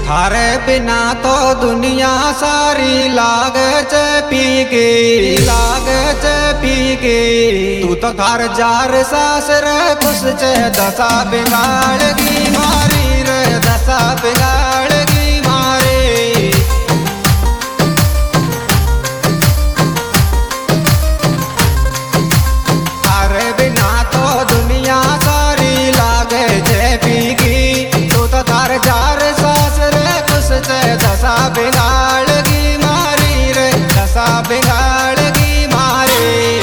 थारे बिना तो दुनिया सारी लागे चे पी के तू तो थार जार सास रे खुश चे दशा बिगाड़गी मारी रे दशा बिगाड़गी मारी। थारे बिना तो दुनिया सारी लागे चे पीगी तू तो थार जार सास रे खुश चे दशा बिगाड़गी मारी रे दशा बिगाड़गी मारी।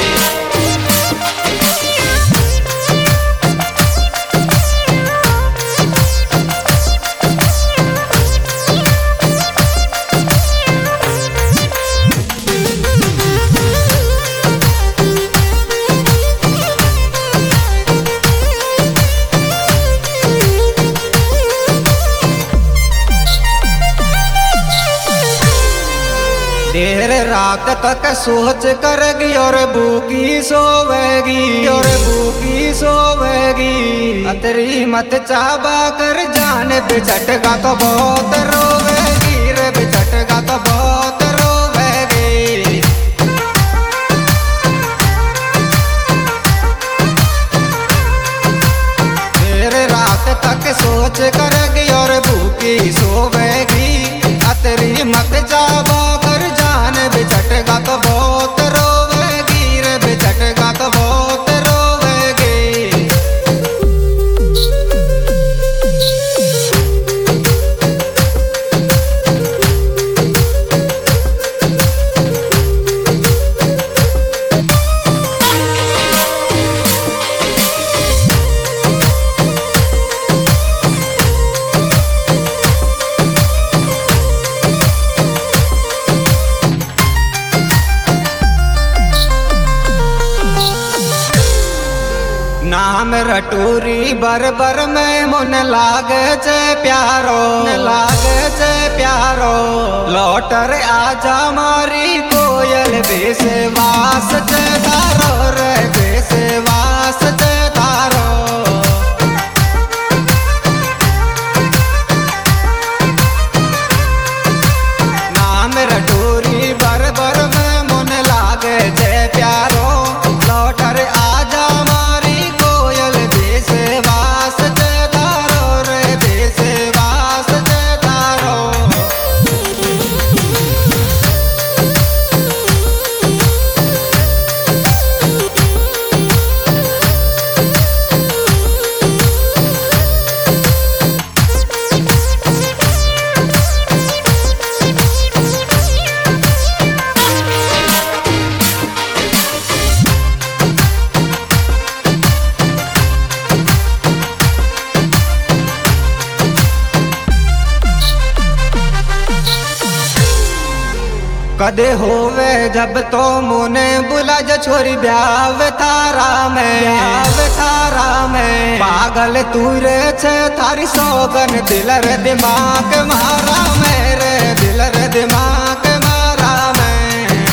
देर रात तक सोच करेगी और भूखी सोवेगी अतरी मत चाबा कर जान बिछटगा तो बहुत रोवेगी रे बिछटगा तो बहुत रोवेगी। देर रात तक सोच करेगी और भूखी सोवेगी अतरी मत चाबा बिछटगा तो बहुत रोवेगी रे बिछटगा तो बहुत रोवेगी। नाम रटूरी बर में मुन लागे चे प्यारो लौटर आजा मारी कोयल बेसवास चे तारो रे बेसवास चे तारो। नाम रटूरी बर में मुन लागे चे प्यारो लौटर आजा बेसवास चे तारो रे बेसवास चे तारो। कदे होवे जब तो मुने बुला जो छोरी ब्याव थारा में पागल तू रे छे थारी सोगन दिल रे दिमाग मारा मेरे दिल रे दिमाग मारा मैं।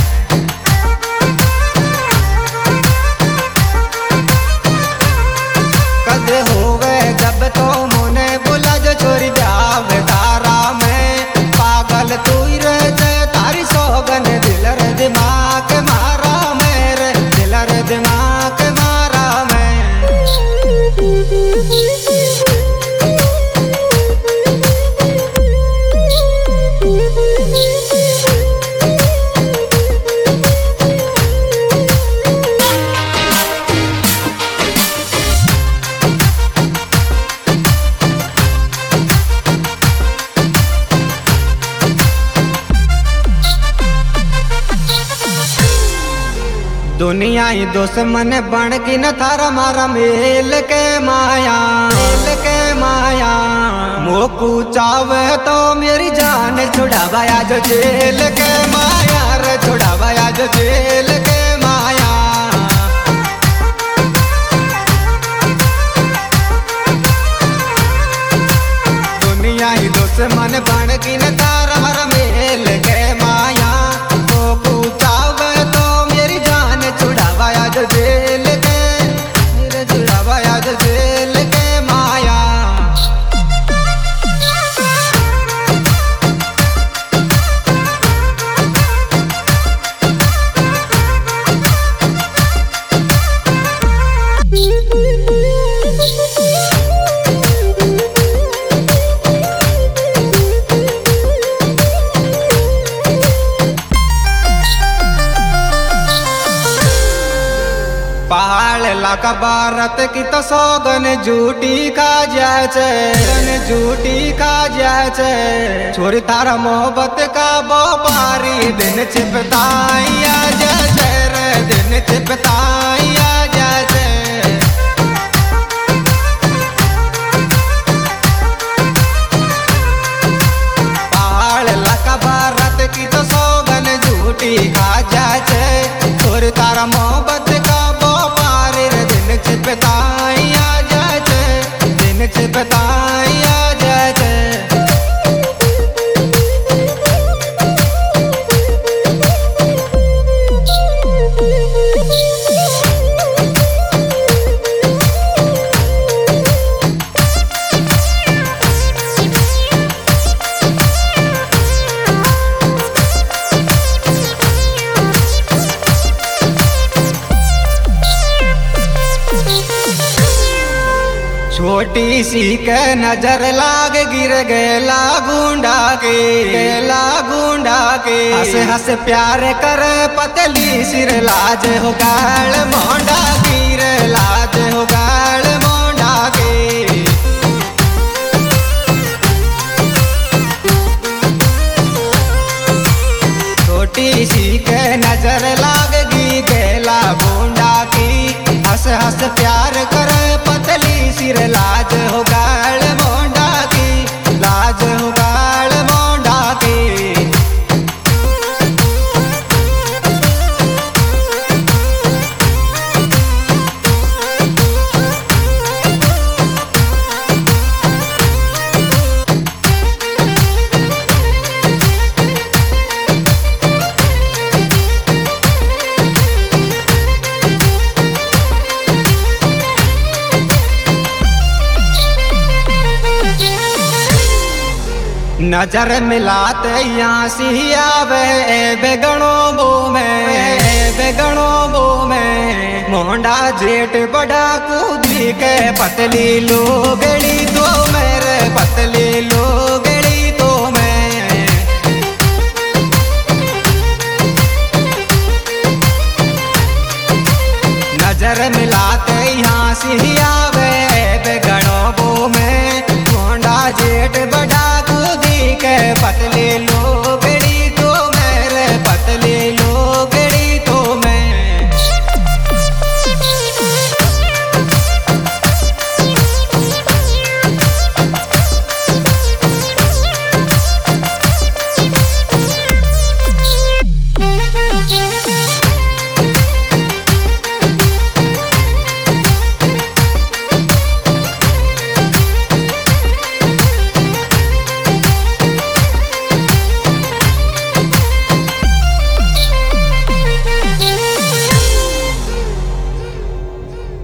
कदे होवे जब तो मुने बुला जो छोरी ब्याव थारा में पागल तू रे सोगन दिल रे दिमाग मारा मेरे दिल रे दिमाग मारा मैं। दुनिया ही दुश्मन बन की न थारा मारा मेल के माया मोकू चावे तो मेरी जान छुड़ावाया जो जेल के माया रे छुड़ावाया जो जेल के माया। दुनिया ही दुश्मन बन की न थारा मारा मेल के माया मोकू चावे तो मेरी जान छुड़ावाया जो जेल के छुड़ावाया जो जेल के माया। का भारत की तो सौगन झूठी खा जाए झूठी खा जाए छोरी तारा मोहब्बत का बोपारी दिन छिपताइया जैसे रे दिन छिपताइया जैसे भारत की तो सौगन झूठी खा जाए छोरी तारा मोहब्बत का बोपार दिन छिपताइया जाए दिन छिपताइया जाए छोटी सी के नजर लाग गिर गेला गुंडा के हंस हंस प्यार कर पतली सिर लाज हो गाल मोंडा गिर लाज हो गाल मोंडा के छोटी सी के नजर लाग गी गेला गुंडा की हंस हंस प्यार कर पतली सिर लाज हो गाल मोंडा की लाज हो गाल मोंडा की नजर मिलाते यहाँ सी आवे बेगणों बो में मोंडा जेठ बड़ा कूदी के पतली लोगड़ी दो में